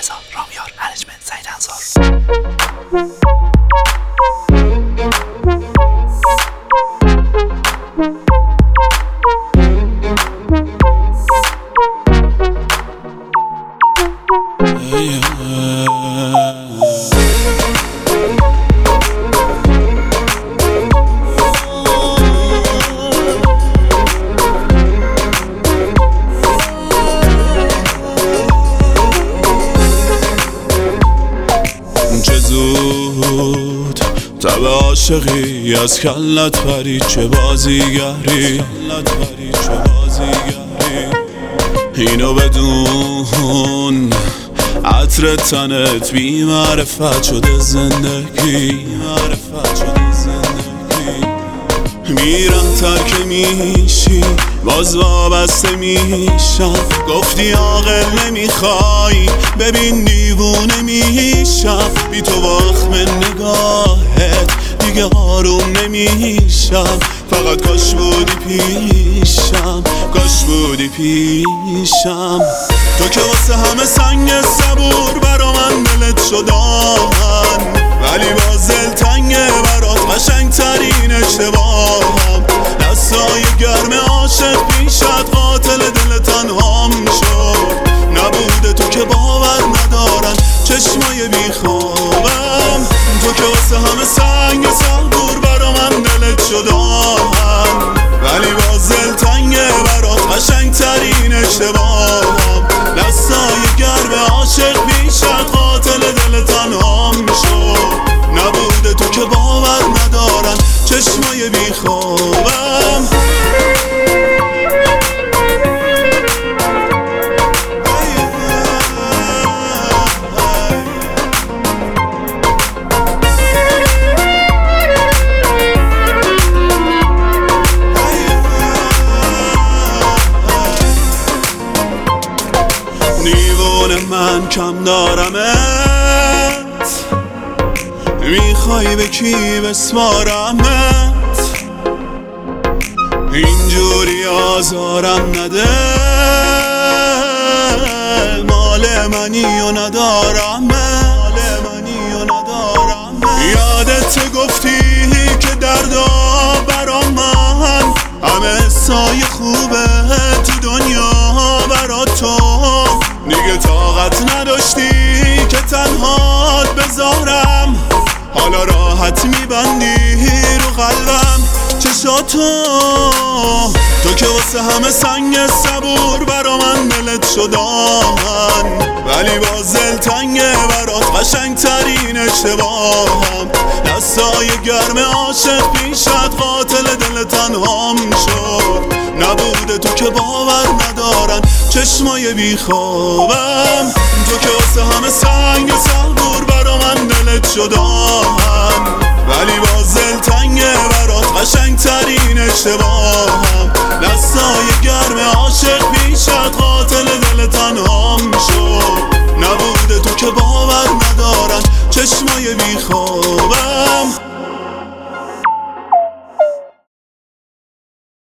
رضا، رامیار، انجمنت، سعید انصار. چه زود تب عاشقی از کلت پرید، چه بازیگری اینو بدون عطر تنت بی معرفت شده زندگی. میرم ترک میشی باز وابسته میشم، گفتی عاقل نمیخوای ببین دیوونه میشم، بی تو واخم نگاهت دیگه آروم نمیشم، فقط کاش بودی پیشم، کاش بودی پیشم. تو که واسه همه سنگ صبور برا من دلت شدن، ولی باز دلتنگه برات قشنگ ترین اشتباهم، دستای گرم عاشق پیشت قاتل دل تنهام شد، نبوده تو که باور ندارن چشمای بیخوابم، تو که واسه همه سنگ صبور برا من دلت شدن، ولی باز دلتنگه برات قشنگ ترین اشتباهم، دستای گرم عاشق پیشت قاتل دل تنهام شد، نبوده تو که باور ندارن چشمای بیخوابم. دیوونه من کم دارمت، میخوای به کی بسپارمت، اینجوری آزارم نده، مال منی و ندارمت، یادت گفتی که دردا برا من همه سایه خوبه تو دنیا برا تو، دیگه طاقت نداشتی که تنهات بذارم، حالا راحت میبندی رو قلبم چشاتو، تو که واسه همه سنگ صبور برا من دلت شدن، ولی باز دلتنگه برات قشنگ ترین اشتباهم، دستای گرم عاشق پیشت قاتل دل تنهام شد، نبوده تو که باور ندارن چشمای بیخوابم، تو که واسه همه سنگ صبور برا من دلت شدن، ولی باز دلتنگه برات قشنگ ترین اشتباهم، دستای گرم عاشق پیشت قاتل دل تنهام شد، نبوده تو که باور ندارن چشمای بیخوابم.